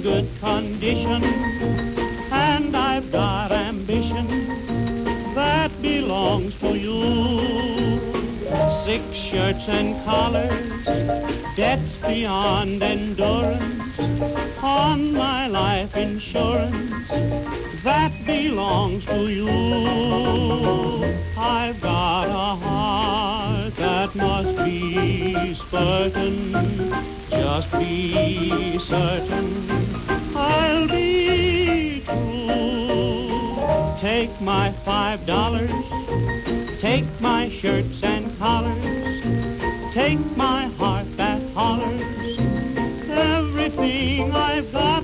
good condition, and I've got ambition that belongs to you. 6 shirts and collars, debts beyond endurance, on my life insurance that belongs to you. I've got a heart that must be spurtin', just be certain I'll be true. Take my $5, take my shirts and collars, take my heart that hollers, everything I've got